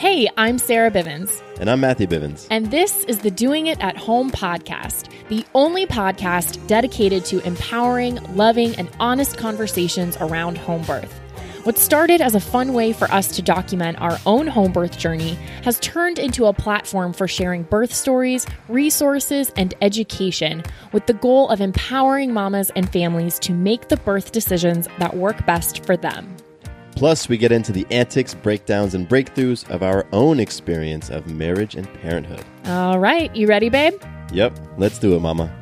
Hey, I'm Sarah Bivens. And I'm Matthew Bivens. And this is the Doing It at Home podcast, the only podcast dedicated to empowering, loving, and honest conversations around home birth. What started as a fun way for us to document our own home birth journey has turned into a platform for sharing birth stories, resources, and education with the goal of empowering mamas and families to make the birth decisions that work best for them. Plus, we get into the antics, breakdowns, and breakthroughs of our own experience of marriage and parenthood. All right, you ready, babe? Yep, let's do it, mama.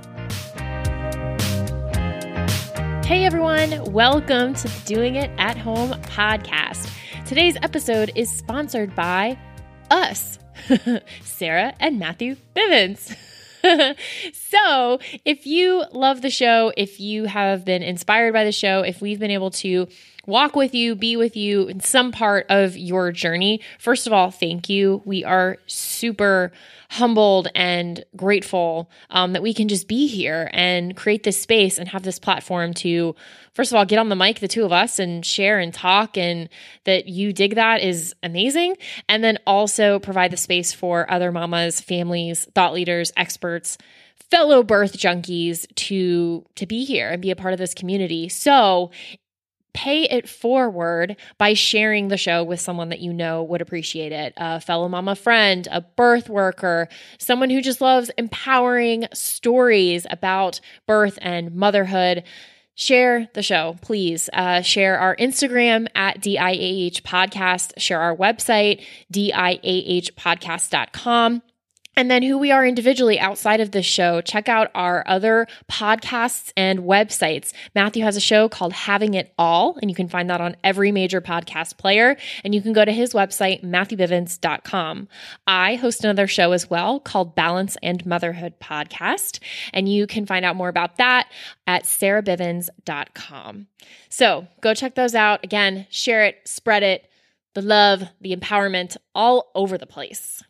Hey everyone, welcome to the Doing It at Home podcast. Today's episode is sponsored by us, Sarah and Matthew Bivens. So if you love the show, if you have been inspired by the show, if we've been able to walk with you, be with you in some part of your journey, first of all, thank you. We are super humbled and grateful that we can just be here and create this space and have this platform to, first of all, get on the mic, the two of us, and share and talk, and that you dig that is amazing. And then also provide the space for other mamas, families, thought leaders, experts, fellow birth junkies to be here and be a part of this community. So pay it forward by sharing the show with someone that you know would appreciate it, a fellow mama friend, a birth worker, someone who just loves empowering stories about birth and motherhood. Share the show, please. Share our Instagram at DIAH Podcast. Share our website, diahpodcast.com. And then who we are individually outside of this show, check out our other podcasts and websites. Matthew has a show called Having It All, and you can find that on every major podcast player. And you can go to his website, matthewbivens.com. I host another show as well called Balance and Motherhood Podcast. And you can find out more about that at sarahbivens.com. So go check those out. Again, share it, spread it, the love, the empowerment all over the place.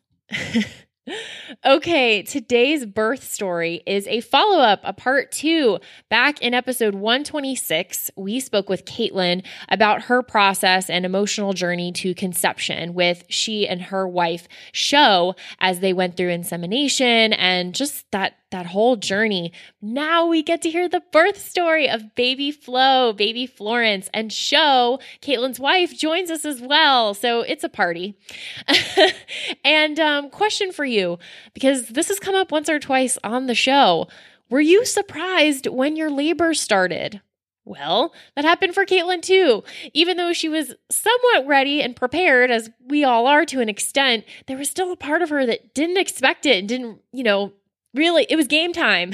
Okay, today's birth story is a follow-up, a part 2. Back in episode 126, we spoke with Caitlin about her process and emotional journey to conception with she and her wife, Sho, as they went through insemination and just that whole journey. Now we get to hear the birth story of baby Flo, baby Florence, and Sho, Caitlin's wife, joins us as well. So it's a party. And question for you, because this has come up once or twice on the show. Were you surprised when your labor started? Well, that happened for Caitlin too. Even though she was somewhat ready and prepared, as we all are to an extent, there was still a part of her that didn't expect it and didn't, really, it was game time.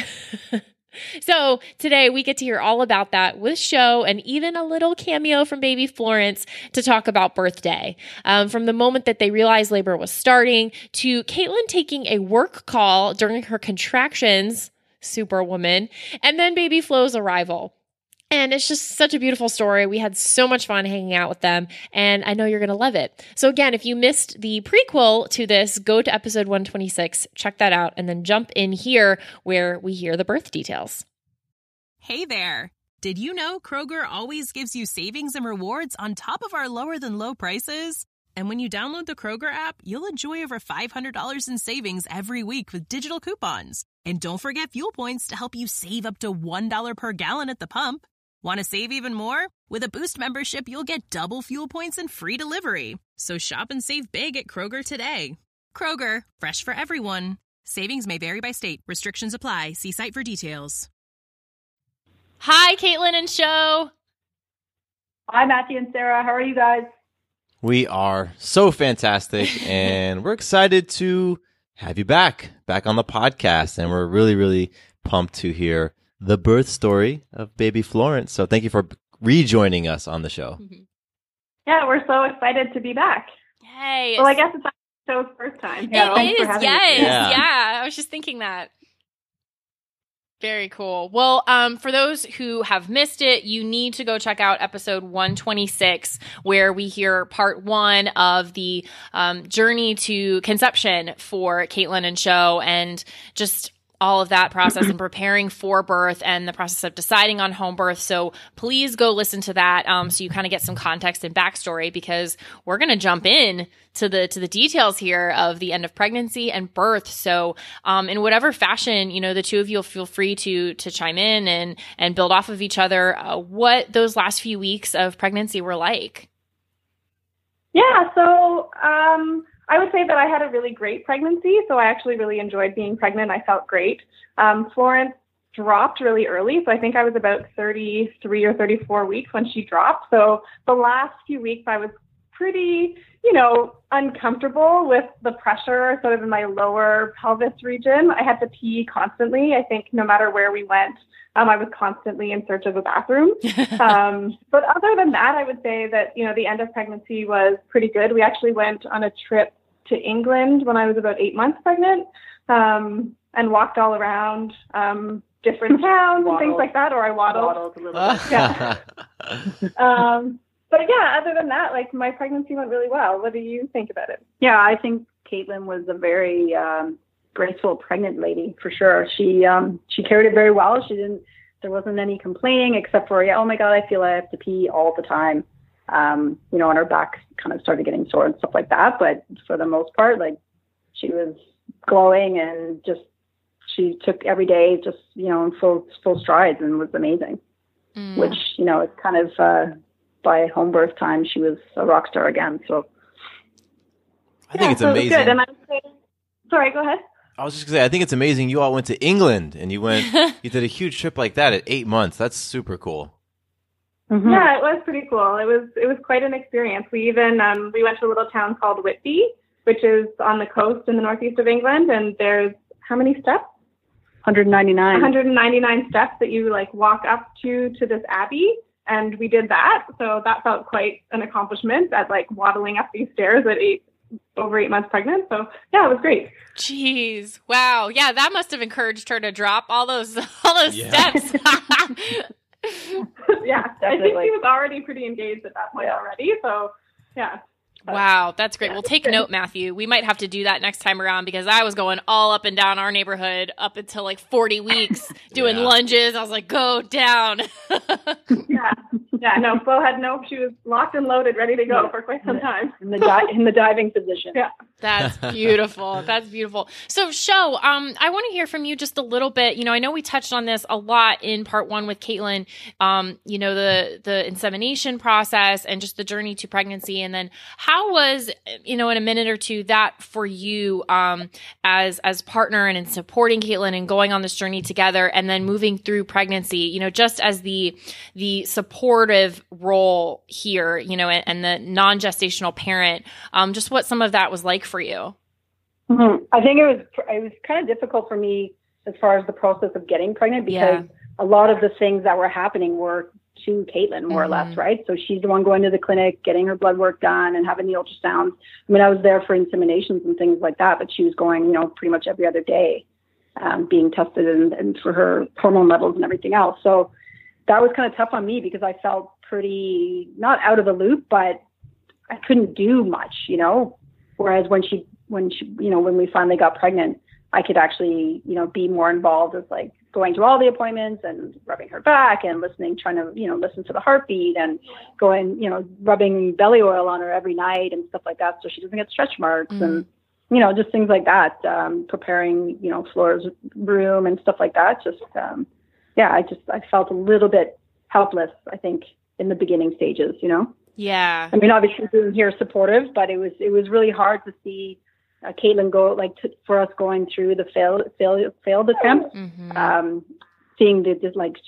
So today we get to hear all about that with Sho and even a little cameo from baby Florence to talk about birthday. From the moment that they realized labor was starting to Caitlin taking a work call during her contractions, superwoman, and then baby Flo's arrival. And it's just such a beautiful story. We had so much fun hanging out with them, and I know you're going to love it. So again, if you missed the prequel to this, go to episode 126, check that out, and then jump in here where we hear the birth details. Hey there. Did you know Kroger always gives you savings and rewards on top of our lower than low prices? And when you download the Kroger app, you'll enjoy over $500 in savings every week with digital coupons. And don't forget fuel points to help you save up to $1 per gallon at the pump. Want to save even more? With a Boost membership, you'll get double fuel points and free delivery. So shop and save big at Kroger today. Kroger, fresh for everyone. Savings may vary by state. Restrictions apply. See site for details. Hi, Caitlin and Sho. Hi, Matthew and Sarah. How are you guys? We are so fantastic, and we're excited to have you back on the podcast. And we're really, really pumped to hear the birth story of baby Florence. So thank you for rejoining us on the show. Yeah, we're so excited to be back. Yay. Well, I guess it's the show's first time. Yeah, it is, yes. Yeah. Yeah, I was just thinking that. Very cool. Well, for those who have missed it, you need to go check out episode 126, where we hear part 1 of the journey to conception for Caitlin and Sho, and just all of that process and preparing for birth and the process of deciding on home birth. So please go listen to that so you kind of get some context and backstory, because we're going to jump in to the details here of the end of pregnancy and birth. So in whatever fashion, the two of you will feel free to chime in and build off of each other what those last few weeks of pregnancy were like. Yeah, so I would say that I had a really great pregnancy. So I actually really enjoyed being pregnant. I felt great. Florence dropped really early. So I think I was about 33 or 34 weeks when she dropped. So the last few weeks I was pretty, uncomfortable with the pressure sort of in my lower pelvis region. I had to pee constantly. I think no matter where we went, I was constantly in search of a bathroom. But other than that, I would say that, the end of pregnancy was pretty good. We actually went on a trip to England when I was about 8 months pregnant, and walked all around different towns and things like that, or I waddled a little bit. Yeah. But yeah, other than that, my pregnancy went really well. What do you think about it? Yeah, I think Caitlin was a very graceful pregnant lady for sure. She carried it very well. There wasn't any complaining except for, oh my God, I feel I have to pee all the time. And her back kind of started getting sore and stuff like that. But for the most part, she was glowing and she took every day just, in full strides and was amazing. Which, it's kind of, by home birth time, she was a rock star again. So I think it's amazing. Good. And I would say, sorry, go ahead. I was just gonna say, I think it's amazing you all went to England and you did a huge trip like that at 8 months. That's super cool. Mm-hmm. Yeah, it was pretty cool. It was quite an experience. We even we went to a little town called Whitby, which is on the coast in the northeast of England, and there's how many steps? 199. 199 steps that you walk up to this abbey, and we did that. So that felt quite an accomplishment at waddling up these stairs at over 8 months pregnant. So yeah, it was great. Jeez. Wow. Yeah, that must have encouraged her to drop all those steps. Yeah, I think she was already pretty engaged at that point already. So yeah. Wow, that's great. Well, take note, Matthew. We might have to do that next time around, because I was going all up and down our neighborhood up until 40 weeks doing lunges. I was like, go down. Yeah, no, Bo she was locked and loaded, ready to go for quite some time. In the diving position. Yeah. That's beautiful. That's beautiful. So, Sho, I want to hear from you just a little bit. I know we touched on this a lot in part one with Caitlin, the insemination process and just the journey to pregnancy. And then how was, in a minute or two, that for you as partner and in supporting Caitlin and going on this journey together and then moving through pregnancy, just as the supportive role here, and the non-gestational parent, just what some of that was like for you. Mm-hmm. I think it was kind of difficult for me as far as the process of getting pregnant, because a lot of the things that were happening were to Caitlin, more or less, right? So she's the one going to the clinic, getting her blood work done and having the ultrasounds. I mean, I was there for inseminations and things like that, but she was going, pretty much every other day, being tested and for her hormone levels and everything else. So that was kind of tough on me, because I felt pretty not out of the loop, but I couldn't do much, whereas when we finally got pregnant, I could actually, be more involved with going to all the appointments and rubbing her back and trying to, listen to the heartbeat and going, rubbing belly oil on her every night and stuff like that, so she doesn't get stretch marks and, just things like that, preparing, Flora's room and stuff like that. Just, I felt a little bit helpless, I think, in the beginning stages, Yeah. I mean, obviously being here supportive, but it was really hard to see Caitlin go, for us going through the failed attempt, seeing that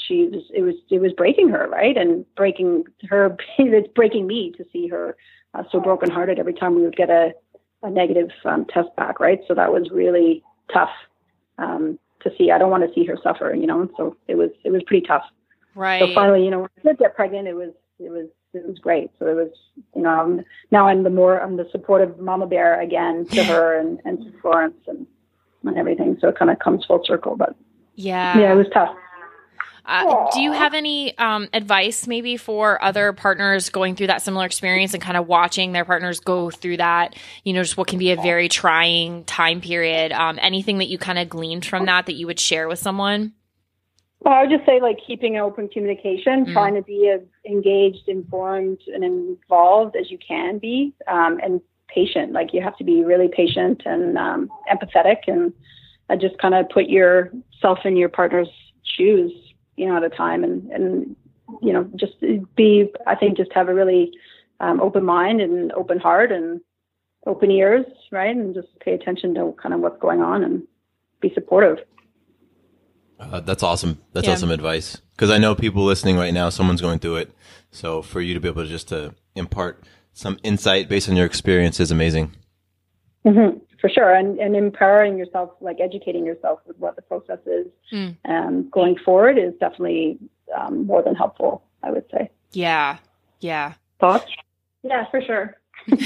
it was breaking her, right? And breaking her, it's breaking me to see her so brokenhearted every time we would get a negative test back, right? So that was really tough to see. I don't want to see her suffer, so it was pretty tough. Right. So finally, when I did get pregnant, it was great. So it was, now I'm the supportive mama bear again to her and to Florence and everything. So it kind of comes full circle, but yeah, it was tough. Do you have any advice maybe for other partners going through that similar experience and kind of watching their partners go through that, just what can be a very trying time period? Anything that you kind of gleaned from that you would share with someone? Well, I would just say open open communication, trying to be as engaged, informed, and involved as you can be, and patient. You have to be really patient and empathetic, and just kind of put yourself in your partner's shoes, at a time, and just just have a really open mind and open heart and open ears, right? And just pay attention to kind of what's going on and be supportive. That's awesome. That's awesome advice. Because I know people listening right now, someone's going through it. So for you to be able to just to impart some insight based on your experience is amazing. Mm-hmm. For sure. And empowering yourself, educating yourself with what the process is going forward is definitely more than helpful, I would say. Yeah. Yeah. Thoughts? Yeah, for sure.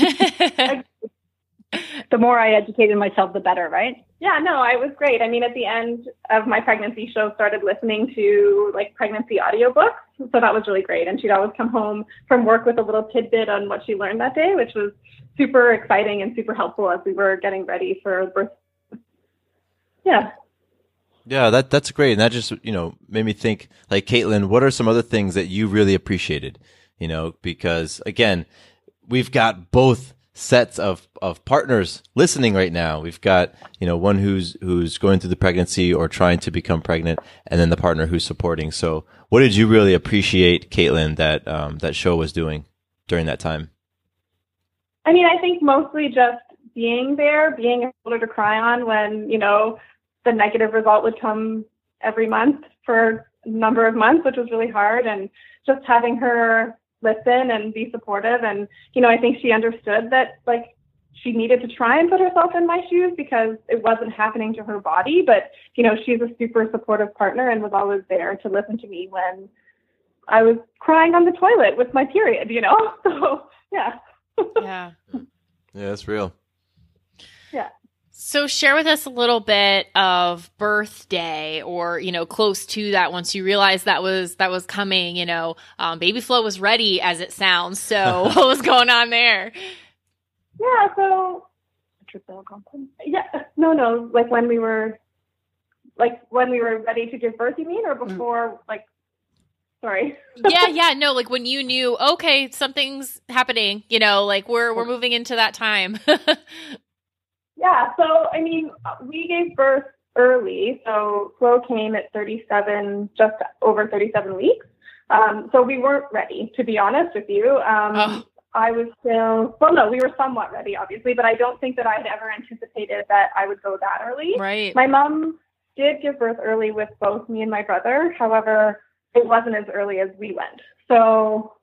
The more I educated myself, the better, right? Yeah, no, it was great. I mean, at the end of my pregnancy show, started listening to pregnancy audiobooks. So that was really great. And she'd always come home from work with a little tidbit on what she learned that day, which was super exciting and super helpful as we were getting ready for birth. Yeah. Yeah, that's great. And that just, made me think, Caitlin, what are some other things that you really appreciated? Because again, we've got both sets of partners listening right now. We've got, one who's going through the pregnancy or trying to become pregnant, and then the partner who's supporting. So what did you really appreciate, Caitlin, that show was doing during that time? I mean, I think mostly just being there, being a shoulder to cry on when, the negative result would come every month for a number of months, which was really hard. And just having her listen and be supportive. And, I think she understood that she needed to try and put herself in my shoes because it wasn't happening to her body. But, she's a super supportive partner and was always there to listen to me when I was crying on the toilet with my period, So, yeah. Yeah. Yeah, that's real. Yeah. So share with us a little bit of birthday or, close to that once you realized that was coming, Baby Flo was ready as it sounds. So what was going on there? Yeah. So, yeah, no, when we were ready to give birth, you mean, or before, sorry. Yeah. No, when you knew, okay, something's happening, we're moving into that time. Yeah. So, I mean, we gave birth early. So Flo came at 37, just over 37 weeks. So we weren't ready, to be honest with you. I was still, we were somewhat ready, obviously, but I don't think that I had ever anticipated that I would go that early. Right. My mom did give birth early with both me and my brother. However, it wasn't as early as we went. So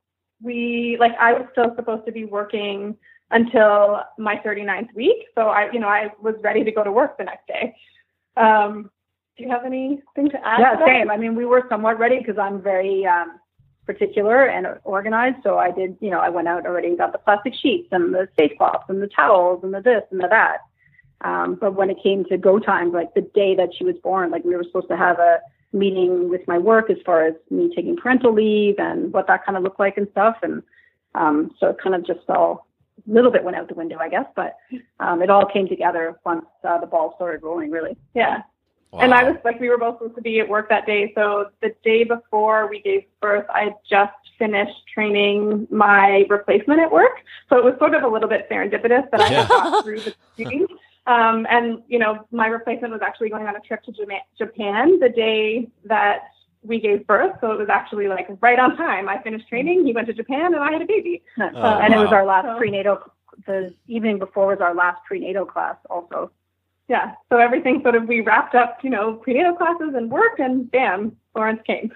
I was still supposed to be working until my 39th week. So I was ready to go to work the next day. Do you have anything to add? Yeah, same. I mean, we were somewhat ready because I'm very particular and organized. So I did, I went out already and got the plastic sheets and the face cloths and the towels and the this and the that. But when it came to go time, the day that she was born, we were supposed to have a meeting with my work as far as me taking parental leave and what that kind of looked like and stuff. And so it kind of just all a little bit went out the window, I guess, but it all came together once the ball started rolling, really. Yeah. Wow. And I was we were both supposed to be at work that day. So the day before we gave birth, I had just finished training my replacement at work. So it was sort of a little bit serendipitous that I got through the training. And, my replacement was actually going on a trip to Japan the day that we gave birth. So it was actually right on time. I finished training. He went to Japan and I had a baby. And it was our last prenatal, the evening before was our last prenatal class also. Yeah. So everything we wrapped up, prenatal classes and work, and bam, Florence came.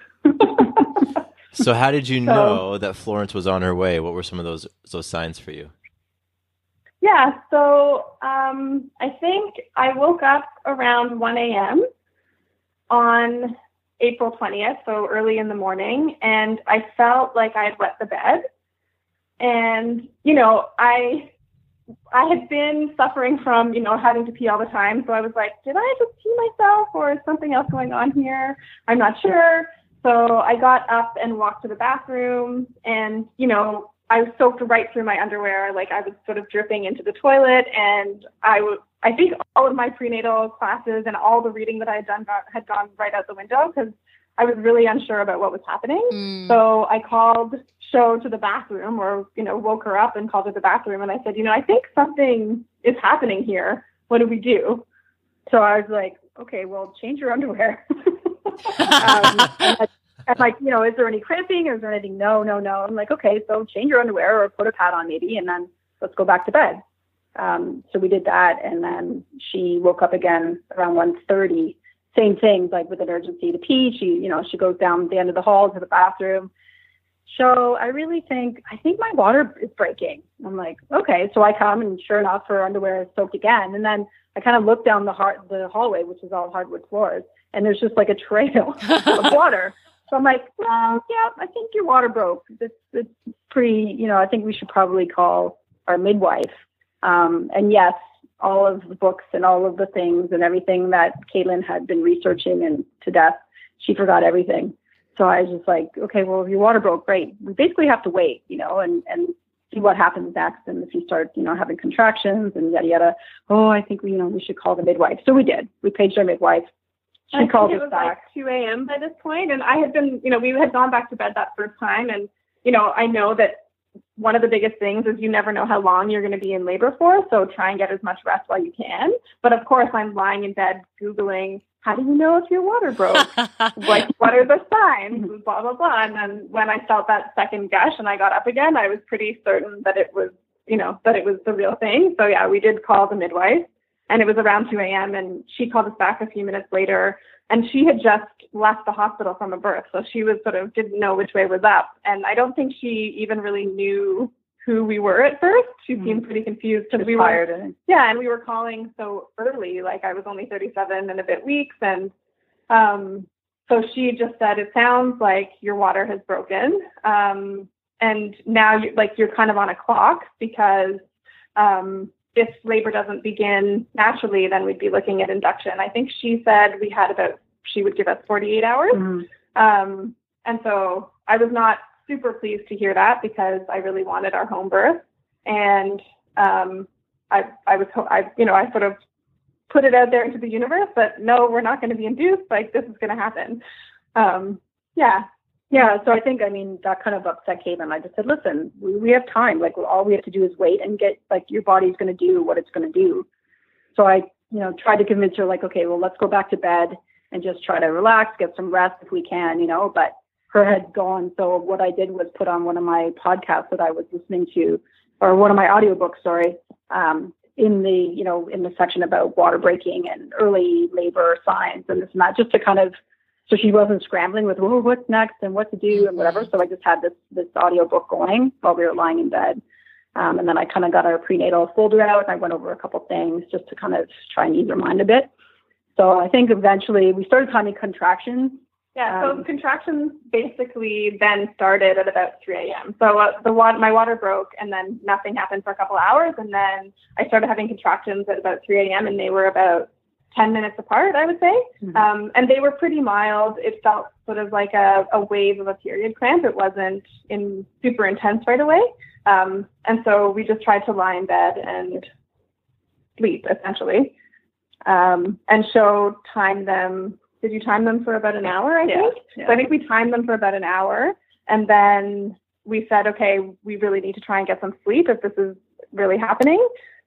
So how did you know that Florence was on her way? What were some of those signs for you? Yeah. So I think I woke up around 1 a.m. on April 20th, so early in the morning, and I felt like I had wet the bed. And, I had been suffering from, having to pee all the time. So I was like, did I just pee myself or is something else going on here? I'm not sure. So I got up and walked to the bathroom, and, you know, I was soaked right through my underwear. Like, I was sort of dripping into the toilet, and I think all of my prenatal classes and all the reading that I had done had gone right out the window because I was really unsure about what was happening. So I called Sho to the bathroom, or, you know, woke her up and called her to the bathroom. And I said, you know, I think something is happening here. What do we do? So I was like, okay, well, change your underwear. And like, you know, is there any cramping or is there anything? No. I'm like, okay, so change your underwear or put a pad on maybe, and then let's go back to bed. So we did that, and then she woke up again around 1:30. Same thing, like with an urgency to pee. She goes down the end of the hall to the bathroom. So I think my water is breaking. I'm like, okay. So I come, and sure enough, her underwear is soaked again. And then I kind of look down the hallway, which is all hardwood floors, and there's just like a trail of water. So I'm like, well, yeah, I think your water broke. It's pretty, you know, I think we should probably call our midwife. And yes, all of the books and all of the things and everything that Caitlin had been researching and to death, she forgot everything. So I was just like, okay, well, if your water broke, great. We basically have to wait, you know, and see what happens next. And if you start, you know, having contractions and yada, yada, I think we should call the midwife. So we did. We paged our midwife. She called us back. Like 2 a.m. by this point, and I had been, you know, we had gone back to bed that first time, and, you know, I know that one of the biggest things is you never know how long you're going to be in labor for, so try and get as much rest while you can. But of course, I'm lying in bed Googling, how do you know if your water broke? Like, what are the signs? Blah, blah, blah. And then when I felt that second gush and I got up again, I was pretty certain that it was, you know, that it was the real thing. So yeah, we did call the midwife. And it was around 2 a.m. and she called us back a few minutes later, and she had just left the hospital from a birth. So she was didn't know which way was up. And I don't think she even really knew who we were at first. She seemed pretty confused because we were, and we were calling so early, like I was only 37 and a bit weeks. And so she just said, it sounds like your water has broken. And now you're kind of on a clock because, if labor doesn't begin naturally, then we'd be looking at induction. I think she said she would give us 48 hours. And so I was not super pleased to hear that because I really wanted our home birth. And I sort of put it out there into the universe, but no, we're not going to be induced. Like, this is going to happen. Yeah, so I think, that kind of upset Caitlin. I just said, listen, we have time. Like, all we have to do is wait and get, like, your body's going to do what it's going to do. So I, tried to convince her, like, okay, well, let's go back to bed and just try to relax, get some rest if we can, but her had gone. So what I did was put on one of my podcasts that I was listening to, or one of my audiobooks, in the section about water breaking and early labor signs and this and that, just to kind of, so she wasn't scrambling with, what's next and what to do and whatever. So I just had this audio book going while we were lying in bed. And then I kind of got our prenatal folder out and I went over a couple things just to kind of try and ease her mind a bit. So I think eventually we started timing contractions. Yeah, so contractions basically then started at about 3 a.m. So my water broke and then nothing happened for a couple hours. And then I started having contractions at about 3 a.m. and they were about 10 minutes apart, I would say. And they were pretty mild. It felt sort of like a wave of a period cramp. It wasn't super intense right away. And so we just tried to lie in bed and sleep, essentially. And Sho timed them. Did you time them for about an hour, I think? Yeah. So I think we timed them for about an hour. And then we said, okay, we really need to try and get some sleep if this is really happening.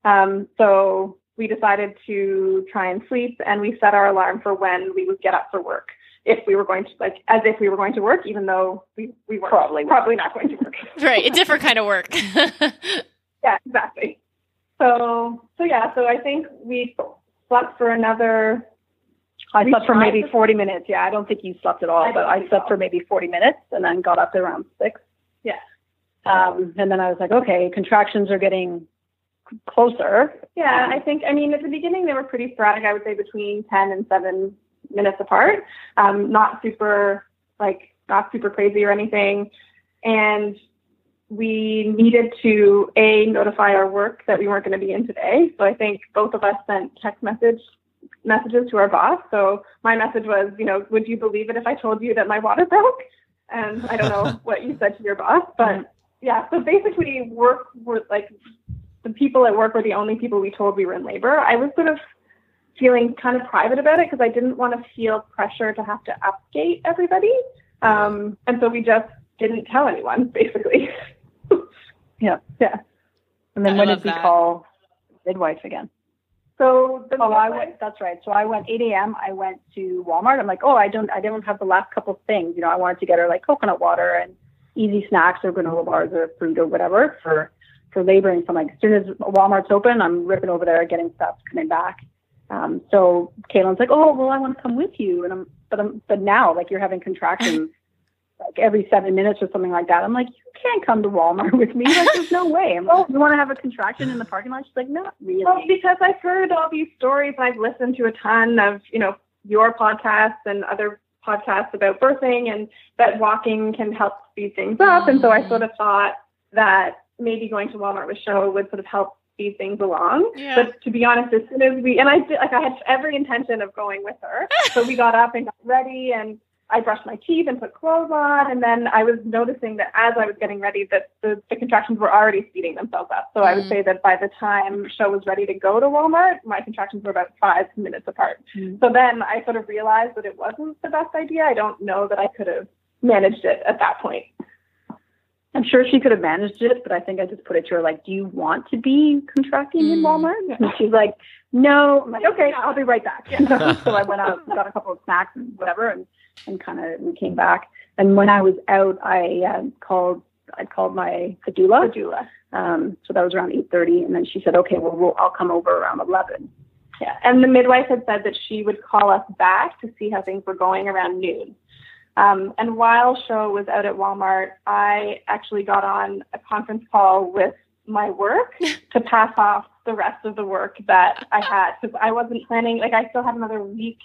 So we decided to try and sleep, and we set our alarm for when we would get up for work. If we were going to, as if we were going to work, even though we were probably not going to work. Right. A different kind of work. Yeah, exactly. So I think we slept for I slept for maybe 40 minutes. Yeah, I don't think you slept at all, but I slept for maybe 40 minutes and then got up around 6. Yeah. And then I was like, okay, contractions are getting closer. Yeah, I think, at the beginning they were pretty sporadic. I would say between 10 and 7 minutes apart. Not super crazy or anything. And we needed to notify our work that we weren't going to be in today. So I think both of us sent text message, messages to our boss. So my message was, would you believe it if I told you that my water broke? And I don't know what you said to your boss, but yeah. So basically the people at work were the only people we told we were in labor. I was sort of feeling kind of private about it because I didn't want to feel pressure to have to update everybody. And so we just didn't tell anyone, basically. Yeah. And then when did we call midwife again? So that's right. So I went 8 a.m. I went to Walmart. I'm like, I don't have the last couple of things. I wanted to get her like coconut water and easy snacks or granola bars or fruit or whatever for laboring. So I'm like, as soon as Walmart's open, I'm ripping over there, getting stuff, coming back. So Caitlin's like, I want to come with you. But now like you're having contractions like every 7 minutes or something like that. I'm like, you can't come to Walmart with me. Like, there's no way. I'm like, you want to have a contraction in the parking lot? She's like, not really. Well, because I've heard all these stories and I've listened to a ton of, your podcasts and other podcasts about birthing and that walking can help speed things up. And so I sort of thought that maybe going to Walmart with Show would sort of help speed things along. Yeah. But to be honest, as soon as I had every intention of going with her. So we got up and got ready and I brushed my teeth and put clothes on. And then I was noticing that as I was getting ready, that the contractions were already speeding themselves up. So I would say that by the time Show was ready to go to Walmart, my contractions were about 5 minutes apart. So then I sort of realized that it wasn't the best idea. I don't know that I could have managed it at that point. I'm sure she could have managed it, but I think I just put it to her like, do you want to be contracting in Walmart? And she's like, no. I'm like, okay, I'll be right back. So I went out, got a couple of snacks and whatever, and kind of we came back. And when I was out, I called my doula. So that was around 8:30, and then she said, okay, I'll come over around 11. Yeah, and the midwife had said that she would call us back to see how things were going around noon. And while Show was out at Walmart, I actually got on a conference call with my work to pass off the rest of the work that I had, because I wasn't planning, like I still had another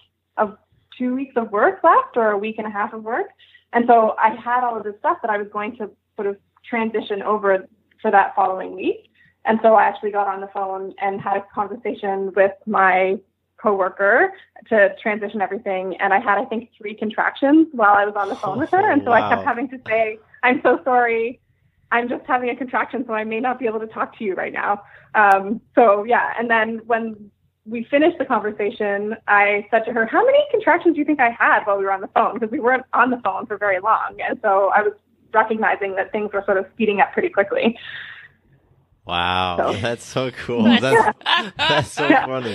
2 weeks of work left or a week and a half of work. And so I had all of this stuff that I was going to sort of transition over for that following week. And so I actually got on the phone and had a conversation with my coworker to transition everything. And I had, I think, 3 contractions while I was on the phone with her. And so I kept having to say, I'm so sorry. I'm just having a contraction, so I may not be able to talk to you right now. So yeah. And then when we finished the conversation, I said to her, how many contractions do you think I had while we were on the phone? Because we weren't on the phone for very long. And so I was recognizing that things were sort of speeding up pretty quickly. Wow. That's so cool. That's so funny.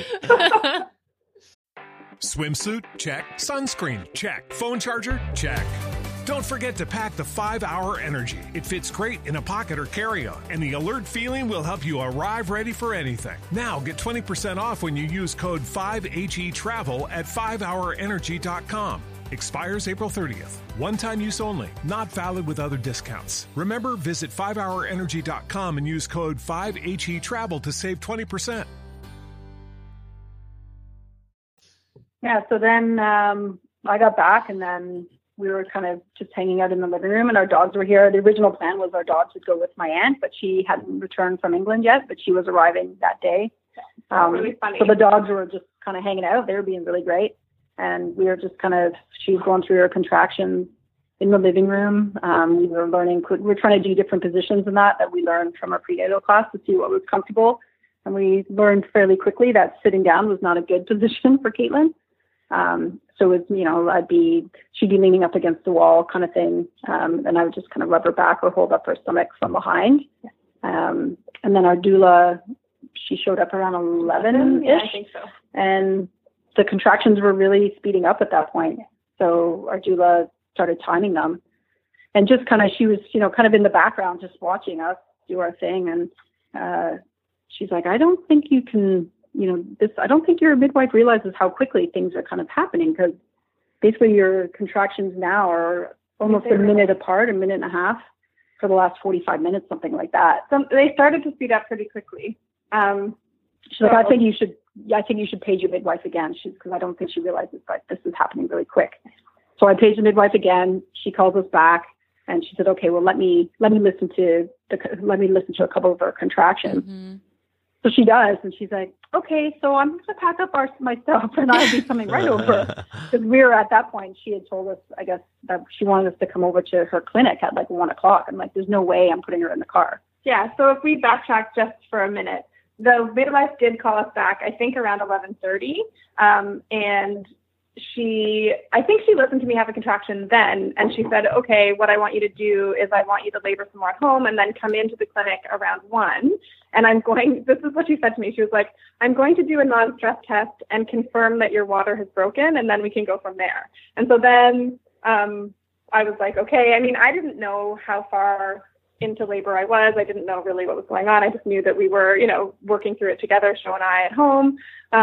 Swimsuit? Check. Sunscreen? Check. Phone charger? Check. Don't forget to pack the 5-Hour Energy. It fits great in a pocket or carry-on, and the alert feeling will help you arrive ready for anything. Now get 20% off when you use code 5HETRAVEL at 5hourenergy.com. Expires April 30th. One-time use only. Not valid with other discounts. Remember, visit 5hourenergy.com and use code 5HETRAVEL to save 20%. Yeah, so then I got back, and then we were kind of just hanging out in the living room, and our dogs were here. The original plan was our dogs would go with my aunt, but she hadn't returned from England yet, but she was arriving that day. Really funny. So the dogs were just kind of hanging out. They were being really great. And we were just she was going through her contractions in the living room. We were trying to do different positions in that we learned from our prenatal class to see what was comfortable. And we learned fairly quickly that sitting down was not a good position for Caitlin. So it was, she'd be leaning up against the wall kind of thing. And I would just kind of rub her back or hold up her stomach from behind. And then our doula, she showed up around 11-ish. Yeah, I think so. And the contractions were really speeding up at that point. So our doula started timing them. And just she was, kind of in the background, just watching us do our thing. And she's like, I don't think you can, I don't think your midwife realizes how quickly things are kind of happening, because basically your contractions now are almost a minute apart, a minute and a half for the last 45 minutes, something like that. So they started to speed up pretty quickly. She's like, I think you should page your midwife again. Because I don't think she realizes that this is happening really quick. So I paged the midwife again. She calls us back, and she said, okay, well, let me listen to a couple of her contractions. Mm-hmm. So she does, and she's like, okay, so I'm going to pack up my stuff, and I'll be coming right over. Because we were at that point, she had told us, I guess, that she wanted us to come over to her clinic at like 1 o'clock. I'm like, there's no way I'm putting her in the car. Yeah, so if we backtrack just for a minute, the midwife did call us back, I think around 11:30, and I think she listened to me have a contraction then, and she said, okay, what I want you to do is I want you to labor some more at home and then come into the clinic around 1. And this is what she said to me. She was like, I'm going to do a non-stress test and confirm that your water has broken, and then we can go from there. And so then I was like, okay. I mean, I didn't know how far into labor I was. I didn't know really what was going on. I just knew that we were, working through it together, Sho and I at home.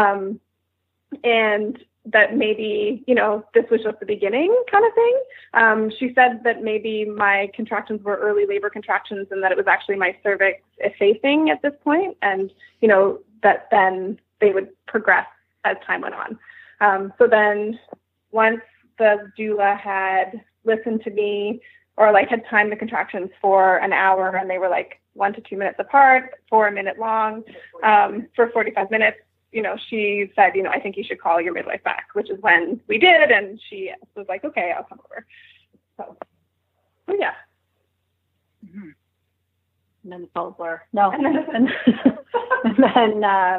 And that maybe, this was just the beginning kind of thing. She said that maybe my contractions were early labor contractions and that it was actually my cervix effacing at this point, and, that then they would progress as time went on. So then once the doula had listened to me, or like had timed the contractions for an hour, and they were like 1 to 2 minutes apart, 4 minute long, for 45 minutes, she said, I think you should call your midwife back, which is when we did. And she was like, okay, I'll come over. So yeah. Mm-hmm. And then the phone blur. No. And then,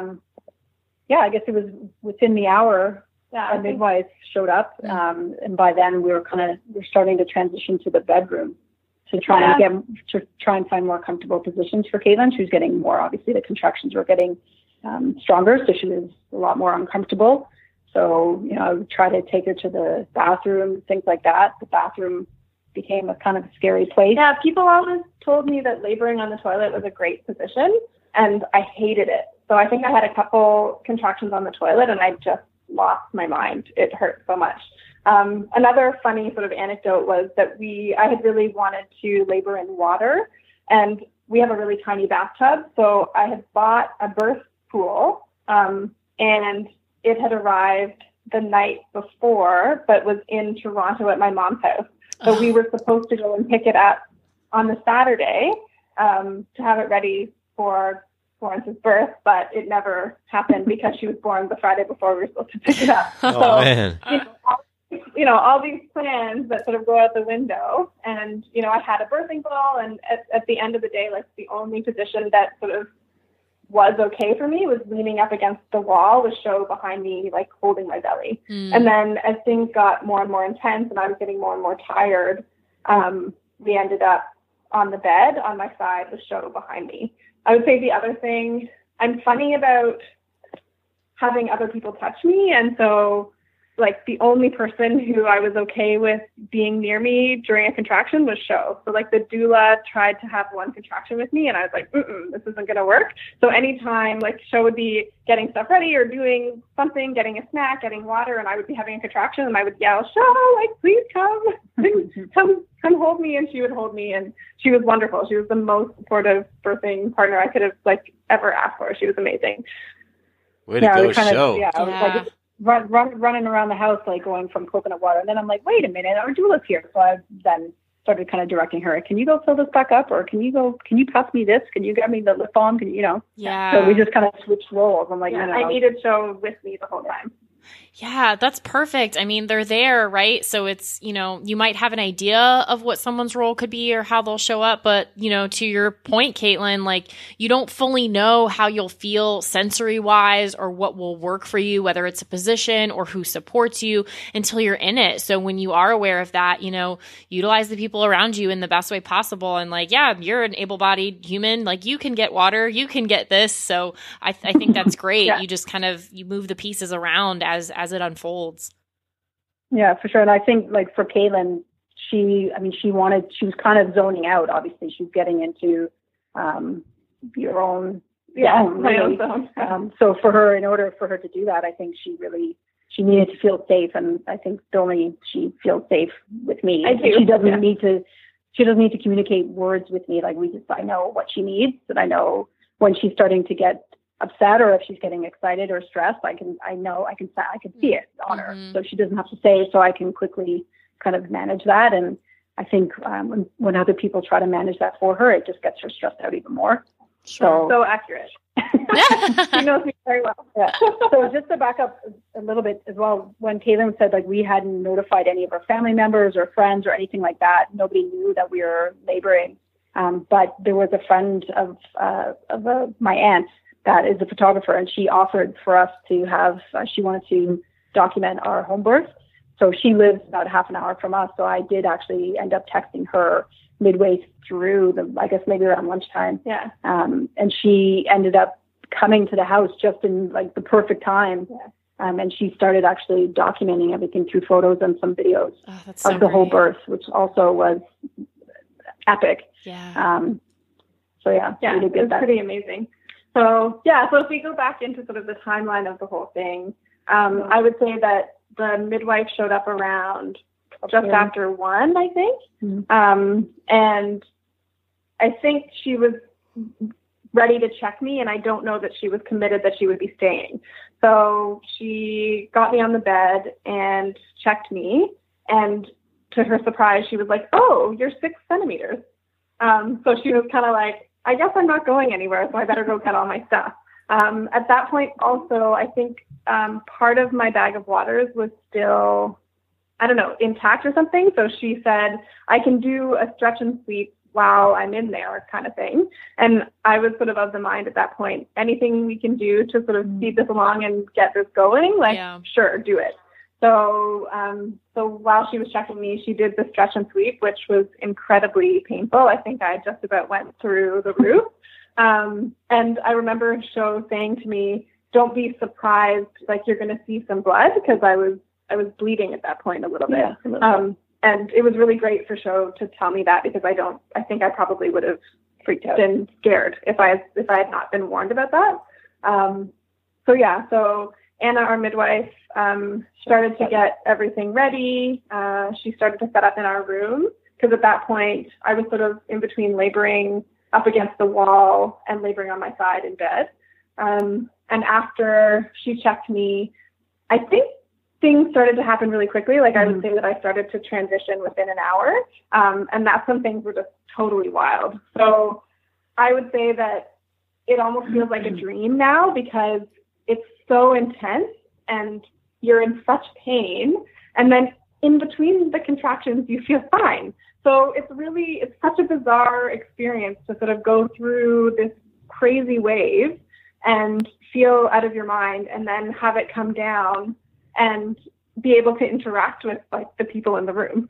I guess it was within the hour, our midwife showed up. And by then we're starting to transition to the bedroom to try and find more comfortable positions for Caitlin. She was getting more, obviously the contractions were getting stronger, so she was a lot more uncomfortable. So, I would try to take her to the bathroom, things like that. The bathroom became a kind of scary place. Yeah, people always told me that laboring on the toilet was a great position, and I hated it. So I think I had a couple contractions on the toilet, and I just lost my mind. It hurt so much. Another funny sort of anecdote was that I had really wanted to labor in water, and we have a really tiny bathtub. So I had bought a birth pool, and it had arrived the night before, but was in Toronto at my mom's house. So we were supposed to go and pick it up on the Saturday, to have it ready for Florence's birth, but it never happened because she was born the Friday before we were supposed to pick it up. Man. All these plans that sort of go out the window. And, I had a birthing ball, and at the end of the day, like the only position that sort of was okay for me was leaning up against the wall with Sho behind me, like holding my belly. And then as things got more and more intense and I was getting more and more tired, we ended up on the bed on my side with Sho behind me. I would say the other thing, I'm funny about having other people touch me. And so like the only person who I was okay with being near me during a contraction was Sho. So like the doula tried to have one contraction with me, and I was like, this isn't going to work. So anytime like Sho would be getting stuff ready or doing something, getting a snack, getting water, and I would be having a contraction, and I would yell, Sho, like, please come hold me. And she would hold me, and she was wonderful. She was the most supportive birthing partner I could have like ever asked for. She was amazing. Way to go, Sho. I was like, running around the house, like going from coconut water. And then I'm like, wait a minute, our doula's here. So I then started kind of directing her, can you go fill this back up? Or can you pass me this? Can you get me the lip balm? Yeah. So we just kind of switched roles. I'm like, no. I needed Sho with me the whole time. Yeah, that's perfect. I mean, they're there, right? So it's, you might have an idea of what someone's role could be or how they'll show up. But, to your point, Caitlin, like you don't fully know how you'll feel sensory wise or what will work for you, whether it's a position or who supports you until you're in it. So when you are aware of that, utilize the people around you in the best way possible. And like, yeah, you're an able-bodied human. Like you can get water, you can get this. So I think that's great. Yeah. You just you move the pieces around as it unfolds. Yeah, for sure. And I think like for Caitlin, she was kind of zoning out. Obviously she's getting into, your own, my own zone. So for her, in order for her to do that, I think she needed to feel safe. And I think she feels safe with me. I do. She doesn't need to communicate words with me. Like I know what she needs, and I know when she's starting to get upset or if she's getting excited or stressed, I can see it on her. So she doesn't have to say, so I can quickly kind of manage that. And I think when other people try to manage that for her, it just gets her stressed out even more. Sure. So accurate. She knows me very well. Yeah. So just to back up a little bit as well, when Caitlin said like we hadn't notified any of our family members or friends or anything like that, nobody knew that we were laboring. But there was a friend of my aunt that is a photographer, and she offered for us to have. She wanted to document our home birth. So she lives about half an hour from us. So I did actually end up texting her midway through I guess maybe around lunchtime. Yeah. And she ended up coming to the house just in like the perfect time. Yeah. And she started actually documenting everything through photos and some videos of the whole birth, which also was epic. Yeah. So yeah, it was that. Pretty amazing. So yeah, so if we go back into sort of the timeline of the whole thing, I would say that the midwife showed up around just after 1, I think. Mm-hmm. And I think she was ready to check me, and I don't know that she was committed that she would be staying. So she got me on the bed and checked me, and to her surprise, she was like, "Oh, you're 6 centimeters." So she was kind of like, "I guess I'm not going anywhere, so I better go get all my stuff." At that point, also, I think part of my bag of waters was still, I don't know, intact or something. So she said, "I can do a stretch and sweep while I'm in there," kind of thing. And I was sort of the mind at that point, anything we can do to sort of speed this along and get this going, like, sure, do it. So, so while she was checking me, she did the stretch and sweep, which was incredibly painful. I think I just about went through the roof. And I remember Sho saying to me, "Don't be surprised, like you're going to see some blood," because I was bleeding at that point a little bit. Yeah, and it was really great for Sho to tell me that, because I think I probably would have freaked out, been scared if I had not been warned about that. So Anna, our midwife, started to get everything ready. She started to set up in our room, because at that point I was sort of in between laboring up against the wall and laboring on my side in bed. And after she checked me, I think things started to happen really quickly. Like I would say that I started to transition within an hour. And that's when things were just totally wild. So I would say that it almost feels like a dream now, because it's so intense and you're in such pain. And then in between the contractions, you feel fine. So it's such a bizarre experience to sort of go through this crazy wave and feel out of your mind, and then have it come down and be able to interact with like the people in the room.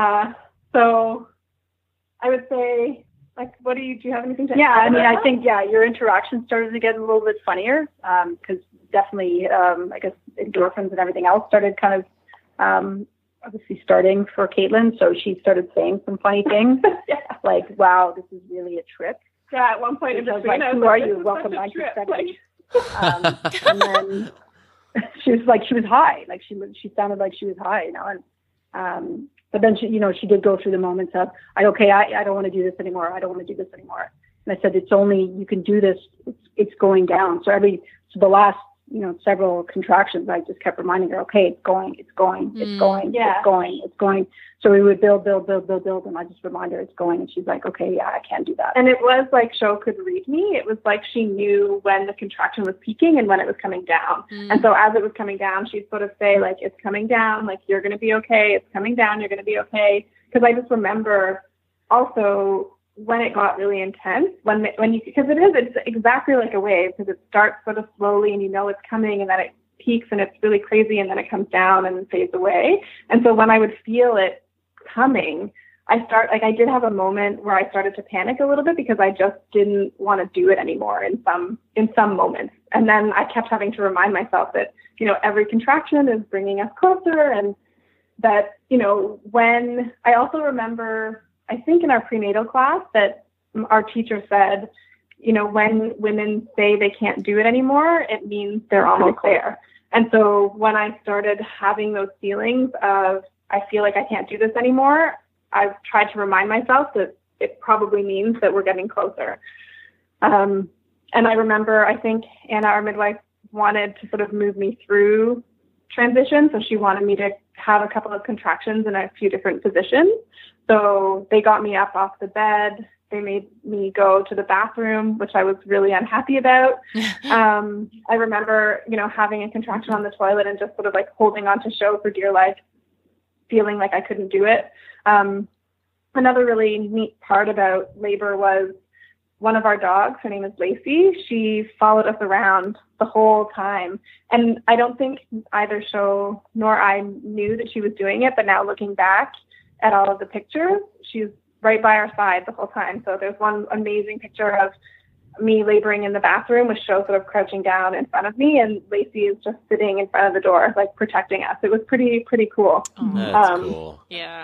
So I would say, like, do you have anything to add? Yeah, I mean, I think, your interactions started to get a little bit funnier, because definitely, I guess endorphins and everything else started kind of, obviously starting for Caitlin. So she started saying some funny things, like, "Wow, this is really a trip." Yeah, at one point in between, like, "Who are you? Welcome 1970." And then she was high, like she sounded like she was high, and but then she did go through the moments of, I don't want to do this anymore. I don't want to do this anymore. And I said, it's only, you can do this. It's going down. So the last, several contractions, I just kept reminding her, okay, it's going. So we would build. And I just remind her it's going. And she's like, okay, yeah, I can do that. And it was like Sho could read me. It was like she knew when the contraction was peaking and when it was coming down. And so as it was coming down, she'd sort of say, like, it's coming down, like, you're going to be okay. It's coming down. You're going to be okay. Because I just remember also when it got really intense, because it's exactly like a wave, because it starts sort of slowly and it's coming, and then it peaks and it's really crazy, and then it comes down and fades away. And so when I would feel it coming, I did have a moment where I started to panic a little bit, because I just didn't want to do it anymore in some moments. And then I kept having to remind myself that, every contraction is bringing us closer, and that, when I also remember, I think in our prenatal class, that our teacher said, when women say they can't do it anymore, it means they're almost there. And so when I started having those feelings of, I feel like I can't do this anymore, I've tried to remind myself that it probably means that we're getting closer. And I remember, I think Anna, our midwife, wanted to sort of move me through transition. So she wanted me to have a couple of contractions in a few different positions. So they got me up off the bed, They made me go to the bathroom, which I was really unhappy about. I remember, having a contraction on the toilet and just sort of like holding on to show for dear life, feeling like I couldn't do it. Another really neat part about labor was one of our dogs, her name is Lacey. She followed us around the whole time. And I don't think either show nor I knew that she was doing it, but now looking back at all of the pictures, she's right by our side the whole time. So there's one amazing picture of me laboring in the bathroom with Show sort of crouching down in front of me, and Lacey is just sitting in front of the door, like protecting us. It was pretty cool. Oh, that's cool. Yeah.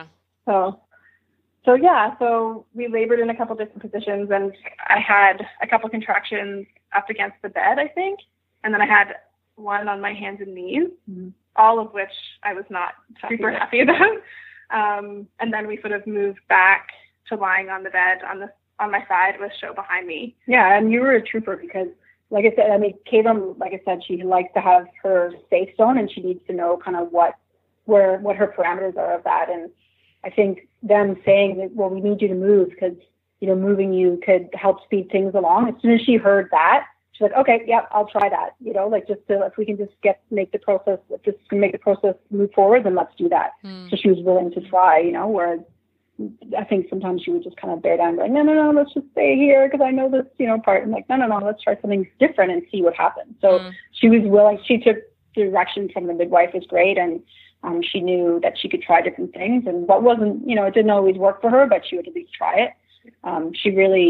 So we labored in a couple different positions, and I had a couple contractions up against the bed, I think. And then I had one on my hands and knees, all of which I was not super happy about. And then we sort of moved back to lying on the bed on my side with Show behind me. Yeah, and you were a trooper because, like I said, Caitlin, like I said, she likes to have her safe zone, and she needs to know kind of what her parameters are of that. And I think them saying that, well, we need you to move because, moving you could help speed things along. As soon as she heard that, she's like, okay, yeah, I'll try that. If we can just make the process move forward, then let's do that. So she was willing to try, whereas I think sometimes she would just kind of bear down, like, no, let's just stay here because I know this, part. I'm like, no, let's try something different and see what happens. So she was willing. She took direction from the midwife was great, and she knew that she could try different things. And what wasn't, it didn't always work for her, but she would at least try it. She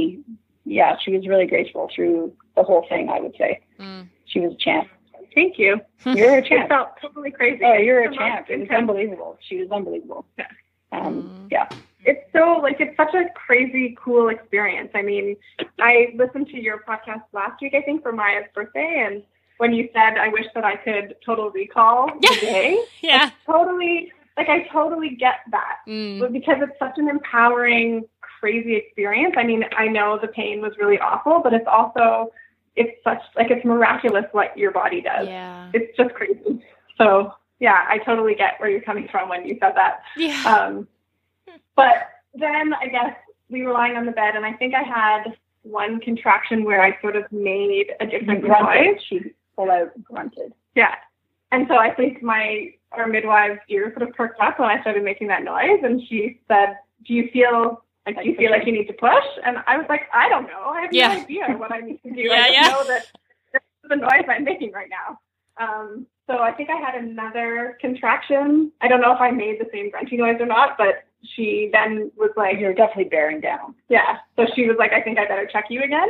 was really graceful through the whole thing, I would say. She was a champ. Thank you. You're a champ. It felt totally crazy. Oh, you're a champ. It was unbelievable. She was unbelievable. Yeah. It's it's such a crazy, cool experience. I mean, I listened to your podcast last week, I think, for Maya's birthday. And when you said, I wish that I could total recall the day. Yeah. I totally get that. Because it's such an empowering, crazy experience. I mean, I know the pain was really awful, but it's also, it's miraculous what your body does. Yeah. It's just crazy. So yeah, I totally get where you're coming from when you said that. Yeah. But then I guess we were lying on the bed, and I think I had one contraction where I sort of made a different noise. She full out grunted. Yeah. And so I think our midwife's ear sort of perked up when I started making that noise, and she said, do you feel like you need to push? And I was like, I don't know. I have no idea what I need to do. I just know that this is the noise I'm making right now. So I think I had another contraction. I don't know if I made the same grunty noise or not, but she then was like, you're definitely bearing down. Yeah. So she was like, I think I better check you again.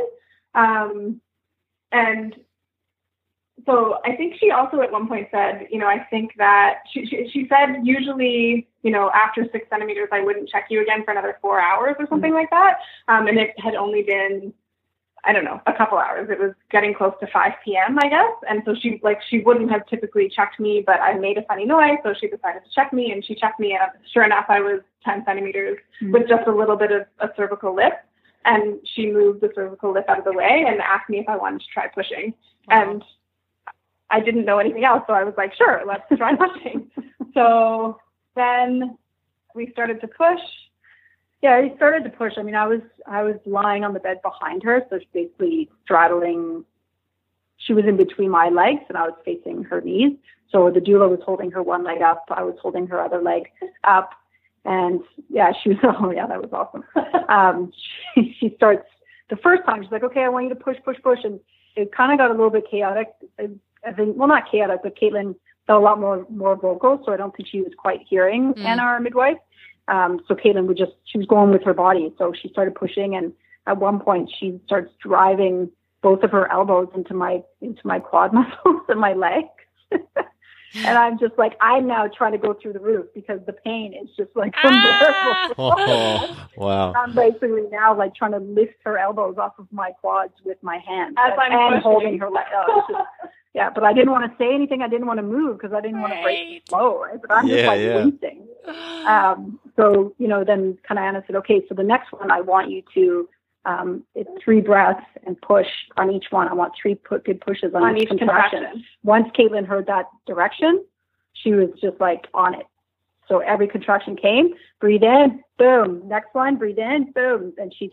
And so I think she also at one point said, I think that she said usually, after 6 centimeters, I wouldn't check you again for another 4 hours or something like that. And it had only been, I don't know, a couple hours. It was getting close to 5 p.m., I guess. And so she wouldn't have typically checked me, but I made a funny noise. So she decided to check me, and she checked me. And sure enough, I was 10 centimeters with just a little bit of a cervical lip. And she moved the cervical lip out of the way and asked me if I wanted to try pushing. Wow. And I didn't know anything else. So I was like, sure, let's try pushing. So then we started to push. Yeah, I started to push. I mean, I was lying on the bed behind her, so she's basically straddling. She was in between my legs, and I was facing her knees. So the doula was holding her one leg up. I was holding her other leg up. And yeah, she was, oh yeah, that was awesome. She starts, the first time, she's like, okay, I want you to push. And it kind of got a little bit chaotic. I think, well, not chaotic, but Caitlin felt a lot more vocal, so I don't think she was quite hearing and our midwife. So Caitlin she was going with her body. So she started pushing, and at one point she starts driving both of her elbows into my quad muscles and my legs. And I'm just like, I'm now trying to go through the roof because the pain is just like unbearable. Oh, wow. I'm basically now like trying to lift her elbows off of my quads with my hands and holding her legs. Yeah, but I didn't want to say anything. I didn't want to move because I didn't want to break the flow, right? But I'm just wincing. So, then kind of Anna said, okay, so the next one I want you to, it's 3 breaths and push on each one. I want 3 good pushes on each contraction. Once Caitlin heard that direction, she was just like on it. So every contraction came, breathe in, boom. Next one, breathe in, boom. And she just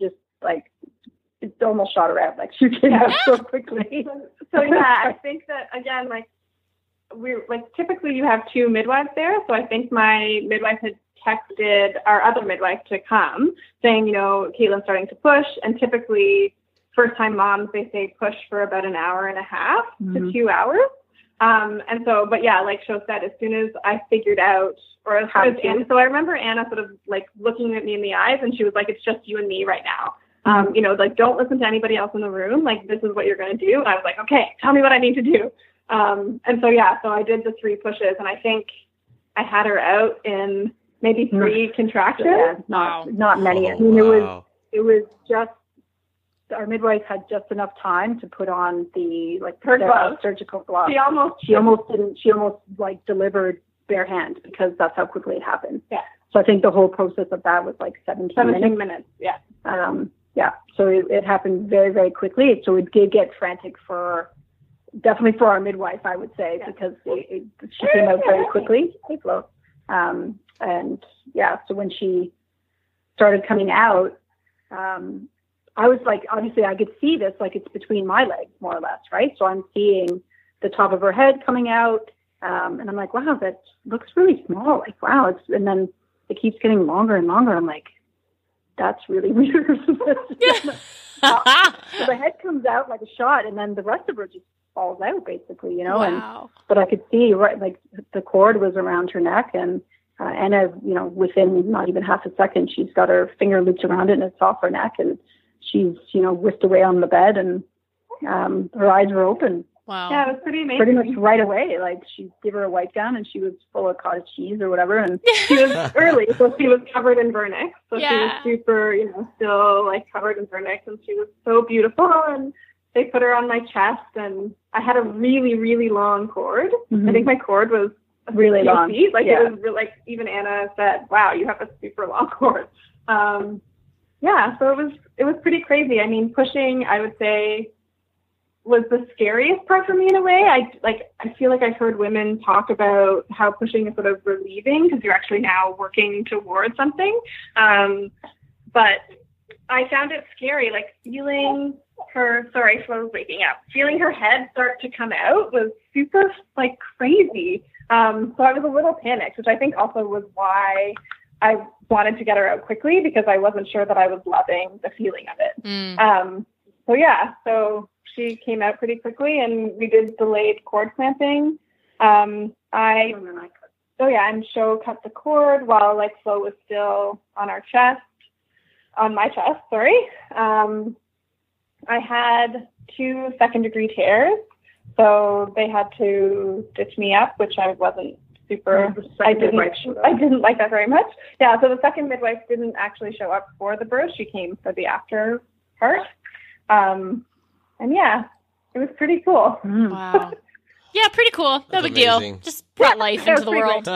like, it almost shot her out. Like, she came out so quickly. So yeah, I think that, again, like, we're like, typically you have two midwives there. So I think my midwife had texted our other midwife to come saying, you know, Caitlin's starting to push. And typically first time moms, they say push for about an hour and a half to 2 hours. And so, but yeah, like Sho said, as soon as I figured out, or as soon as Anna, so I remember Anna sort of like looking at me in the eyes, and she was like, it's just you and me right now. You know, like, don't listen to anybody else in the room. Like, this is what you're going to do. And I was like, okay, tell me what I need to do. And so, yeah, so I did the 3 pushes, and I think I had her out in maybe 3 contractions. Yeah, not many. I mean, it was just, our midwife had just enough time to put on the, like, her gloves, surgical gloves. She almost like delivered bare hand, because that's how quickly it happened. Yeah. So I think the whole process of that was like 17 minutes. Yeah. Yeah. So it happened very, very quickly. So it did get frantic definitely for our midwife, I would say, because she came out very quickly. Hey, Flo. And yeah, so when she started coming out, I was like, obviously I could see this, like, it's between my legs, more or less, right? So I'm seeing the top of her head coming out, and I'm like, wow, that looks really small. Like, wow. And then it keeps getting longer and longer. I'm like, that's really weird. So the head comes out like a shot, and then the rest of her just falls out, basically, you know. Wow. But I could see, right, like, the cord was around her neck, and Anna, you know, within not even half a second, she's got her finger looped around it, and it's off her neck, and she's, you know, whisked away on the bed, and her eyes were open. Wow. Yeah, it was pretty amazing. Pretty much right away. Like, she gave her a wipe down, and she was full of cottage cheese or whatever. And she was early, so she was covered in vernix. So Yeah. she was super, you know, still like covered in vernix, and she was so beautiful. And they put her on my chest, and I had a really, really long cord. I think my cord was really long. Feet. Like, it was like, even Anna said, wow, you have a super long cord. Yeah, so it was pretty crazy. I mean, pushing, I would say, was the scariest part for me in a way. I feel like I've heard women talk about how pushing is sort of relieving, because you're actually now working towards something. But I found it scary, like feeling her, sorry, Flo was waking up, feeling her head start to come out was super, like, crazy. So I was a little panicked, which I think also was why I wanted to get her out quickly, because I wasn't sure that I was loving the feeling of it. So yeah, so she came out pretty quickly, and we did delayed cord clamping. And Sho cut the cord while, like, Flo was still on my chest, sorry. I had 2 second-degree tears, so they had to stitch me up, which I wasn't super. I didn't like that very much. Yeah, so the second midwife didn't actually show up for the birth; she came for the after part. And yeah, it was pretty cool. Wow. Yeah, pretty cool. No big deal. Just brought life into the world.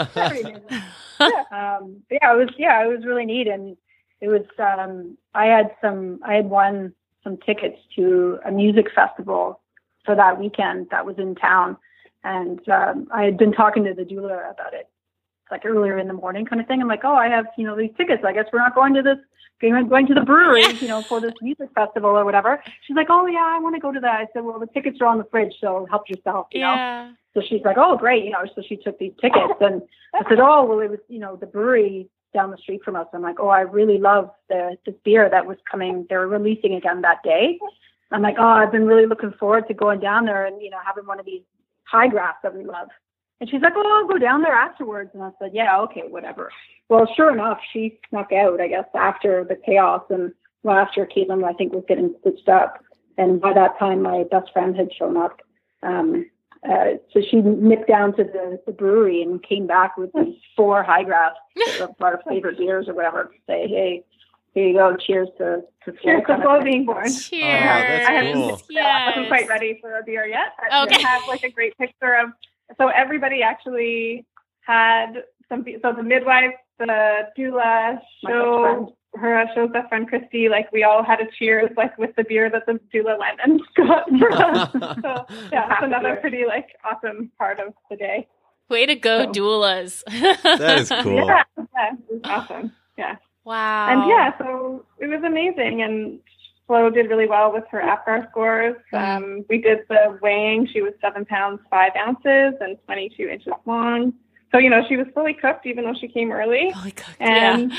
It was really neat, and it was. I had won some tickets to a music festival for that weekend that was in town, and I had been talking to the doula about it, like, earlier in the morning, kind of thing. I'm like, oh, I have, you know, these tickets. I guess we're not going to this. Going to the brewery, you know, for this music festival or whatever. She's like, oh yeah, I want to go to that. I said, well, the tickets are on the fridge, so help yourself, you know. So she's like, oh great, you know. So she took these tickets, and I said, oh well, it was, you know, the brewery down the street from us. I'm like, oh, I really love this beer that was coming. They were releasing again that day. I'm like, oh, I've been really looking forward to going down there and, you know, having one of these high graphs that we love. And she's like, oh, I'll go down there afterwards. And I said, yeah, okay, whatever. Well, sure enough, she snuck out, I guess, after the chaos, and after Caitlin, I think, was getting stitched up. And by that time, my best friend had shown up. So she nipped down to the brewery and came back with these 4 high graphs of our favorite beers or whatever, to say, hey, here you go. Cheers to Flo being born. Cheers. That's cool. I wasn't quite ready for a beer yet. I have, like, a great picture of. So everybody actually had some. So the midwife, the doula, Sho's best friend Christy, like, we all had a cheers, like, with the beer that the doula went and got for us. So yeah, that's another pretty, like, awesome part of the day. Way to go, doulas. That is cool. Yeah, it was awesome. Yeah. Wow. And yeah, so it was amazing. And Flo did really well with her APGAR scores. We did the weighing. She was 7 pounds, 5 ounces and 22 inches long. So, you know, she was fully cooked even though she came early. Fully cooked, and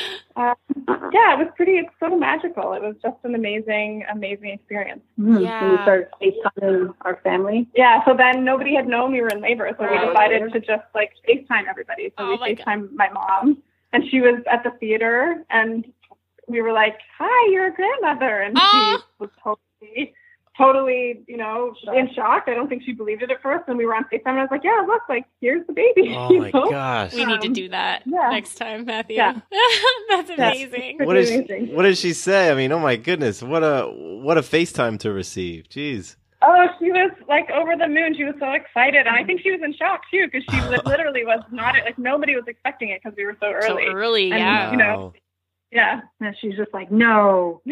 it's so magical. It was just an amazing experience. Yeah. And we started FaceTiming our family. Yeah, so then nobody had known we were in labor, so we decided to just like FaceTime everybody. So we FaceTimed my mom, and she was at the theater, and we were like, "Hi, you're a grandmother," and she was totally, you know, in shock. I don't think she believed it at first. And we were on FaceTime, and I was like, "Yeah, look, like here's the baby." Oh my gosh! We need to do that next time, Matthew. Yeah. That's amazing. What did she say? I mean, oh my goodness, what a FaceTime to receive. Jeez. Oh, she was like over the moon. She was so excited, and I think she was in shock too because she literally was not like nobody was expecting it because we were so early. So early, and, yeah. You know, yeah. And she's just like, no.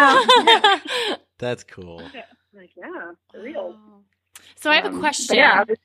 That's cool. Like, yeah, for real. So I have a question.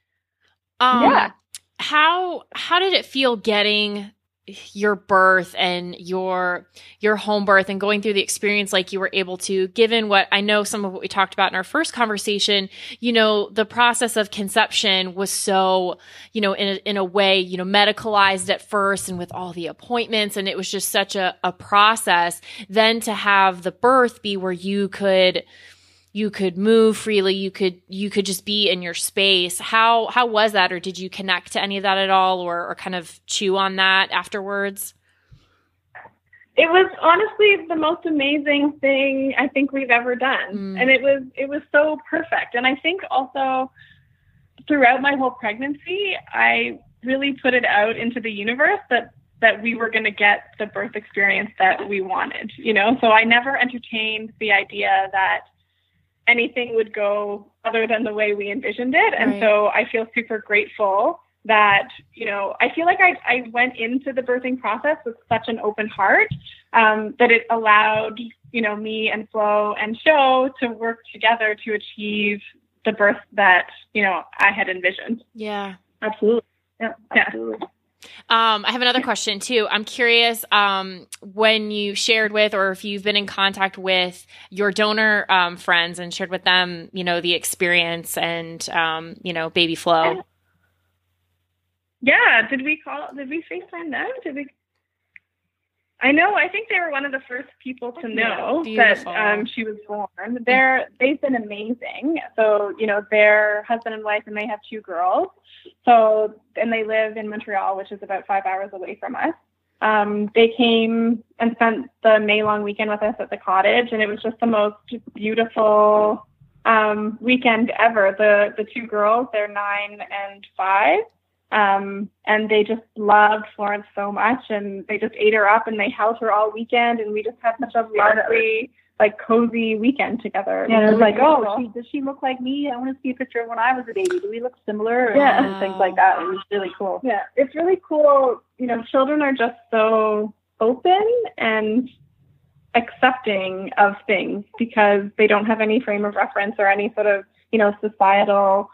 Yeah. How did it feel getting your birth and your home birth and going through the experience like you were able to, given what I know some of what we talked about in our first conversation, you know, the process of conception was so, you know, in a way, you know, medicalized at first and with all the appointments, and it was just such a process. Then to have the birth be where you could move freely, you could just be in your space. How was that, or did you connect to any of that at all, or kind of chew on that afterwards? It was honestly the most amazing thing I think we've ever done. And it was so perfect. And I think also throughout my whole pregnancy, I really put it out into the universe that we were going to get the birth experience that we wanted, you know? So I never entertained the idea that anything would go other than the way we envisioned it. And so I feel super grateful that, you know, I feel like I went into the birthing process with such an open heart that it allowed, you know, me and Flo and Show to work together to achieve the birth that, you know, I had envisioned. Yeah. Absolutely. Yeah, absolutely. I have another question too. I'm curious, when you shared with, or if you've been in contact with your donor friends and shared with them, you know, the experience and, you know, baby Flo. Yeah. Did we FaceTime them? I know. I think they were one of the first people to know that she was born. They've been amazing. So, you know, they're husband and wife, and they have 2 girls. So, and they live in Montreal, which is about 5 hours away from us. They came and spent the May long weekend with us at the cottage, and it was just the most beautiful weekend ever. The 2 girls, they're 9 and 5. And they just loved Florence so much, and they just ate her up, and they held her all weekend, and we just had such a lovely, like, cozy weekend together. Yeah, it was like, does she look like me? I want to see a picture of when I was a baby. Do we look similar? And things like that. It was really cool. Yeah, it's really cool. You know, children are just so open and accepting of things because they don't have any frame of reference or any sort of, you know, societal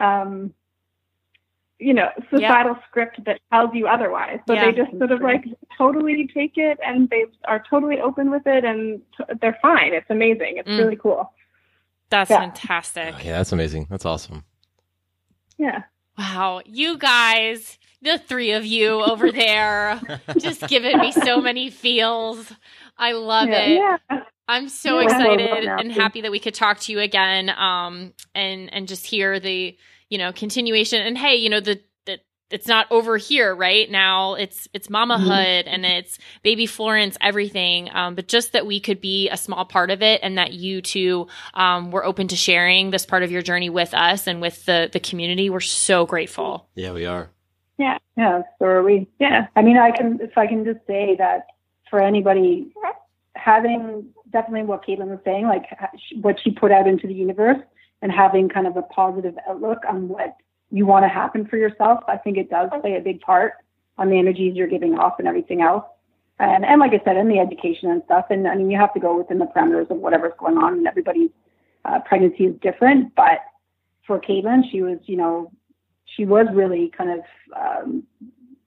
script that tells you otherwise. So they just sort of like totally take it, and they are totally open with it, and they're fine. It's amazing. It's really cool. That's fantastic. Yeah, that's amazing. That's awesome. Yeah. Wow. You guys, the 3 of you over there, just giving me so many feels. I love it. Yeah. I'm so excited and happy that we could talk to you again, and just hear the, you know, continuation. And hey, you know, it's not over here right now. It's mamahood and it's baby Florence, everything. But just that we could be a small part of it, and that you two were open to sharing this part of your journey with us and with the community. We're so grateful. Yeah, we are. Yeah. Yeah, so are we. Yeah. I mean, if I can just say that for anybody, having definitely what Caitlin was saying, like what she put out into the universe, and having kind of a positive outlook on what you want to happen for yourself, I think it does play a big part on the energies you're giving off and everything else. And like I said, in the education and stuff. And I mean, you have to go within the parameters of whatever's going on, and everybody's pregnancy is different. But for Caitlin, she was really kind of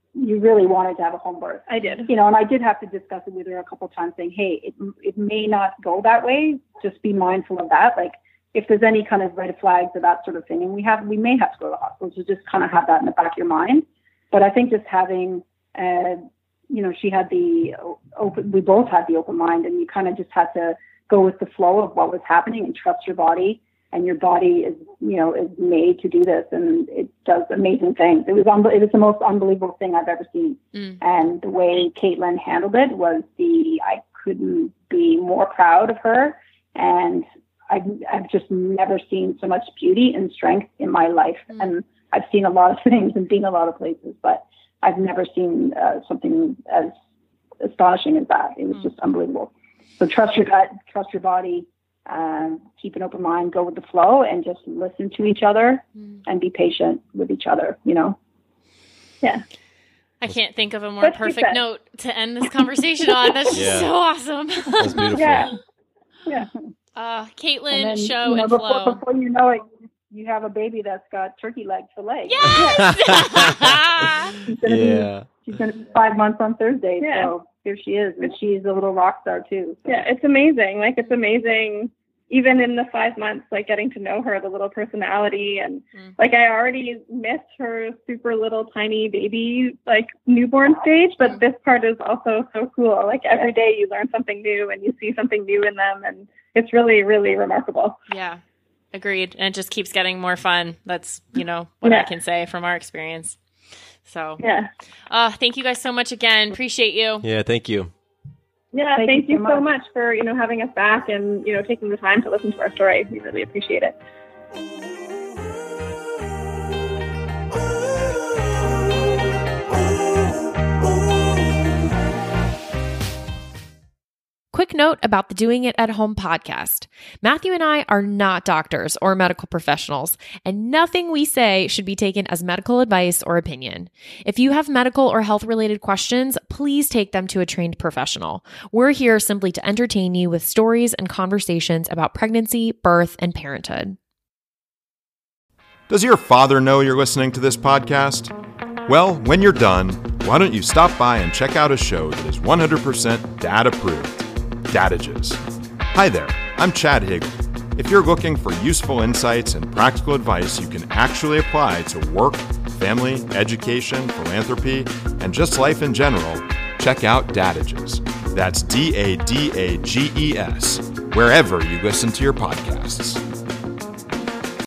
you really wanted to have a home birth. I did. You know, and I did have to discuss it with her a couple of times saying, hey, it may not go that way. Just be mindful of that. Like if there's any kind of red flags or that sort of thing, and we may have to go to the hospital, so just kind of have that in the back of your mind. But I think just having, you know, she had we both had the open mind, and you kind of just had to go with the flow of what was happening and trust your body. And your body is, you know, is made to do this, and it does amazing things. It was the most unbelievable thing I've ever seen. And the way Caitlin handled it was I couldn't be more proud of her. And I've just never seen so much beauty and strength in my life. And I've seen a lot of things and been a lot of places, but I've never seen something as astonishing as that. It was just unbelievable. So trust your gut, trust your body. Keep an open mind, go with the flow, and just listen to each other and be patient with each other, you know? Yeah. I can't think of a more perfect note to end this conversation on. That's just so awesome. That's beautiful. Yeah. Caitlin, then, show you know, and flow. Before you know it, you have a baby that's got turkey legs for legs. Yes! She's going to be 5 months on Thursday. Yeah. So here she is, and she's a little rock star too. So. Yeah, it's amazing. Like, it's amazing, even in the 5 months, like getting to know her, the little personality. And like, I already missed her super little tiny baby, like newborn stage, but this part is also so cool. Like every day you learn something new and you see something new in them. And it's really, really remarkable. Yeah, agreed. And it just keeps getting more fun. That's, you know, what I can say from our experience. So, thank you guys so much again. Appreciate you. Yeah, thank you. Yeah, thank you so much for, you know, having us back and, you know, taking the time to listen to our story. We really appreciate it. Quick note about the Doing It at Home podcast. Matthew and I are not doctors or medical professionals, and nothing we say should be taken as medical advice or opinion. If you have medical or health-related questions, please take them to a trained professional. We're here simply to entertain you with stories and conversations about pregnancy, birth, and parenthood. Does your father know you're listening to this podcast? Well, when you're done, why don't you stop by and check out a show that is 100% dad-approved. Dadages. Hi there, I'm Chad Higley. If you're looking for useful insights and practical advice you can actually apply to work, family, education, philanthropy, and just life in general, check out Dadages. That's DADAGES, wherever you listen to your podcasts.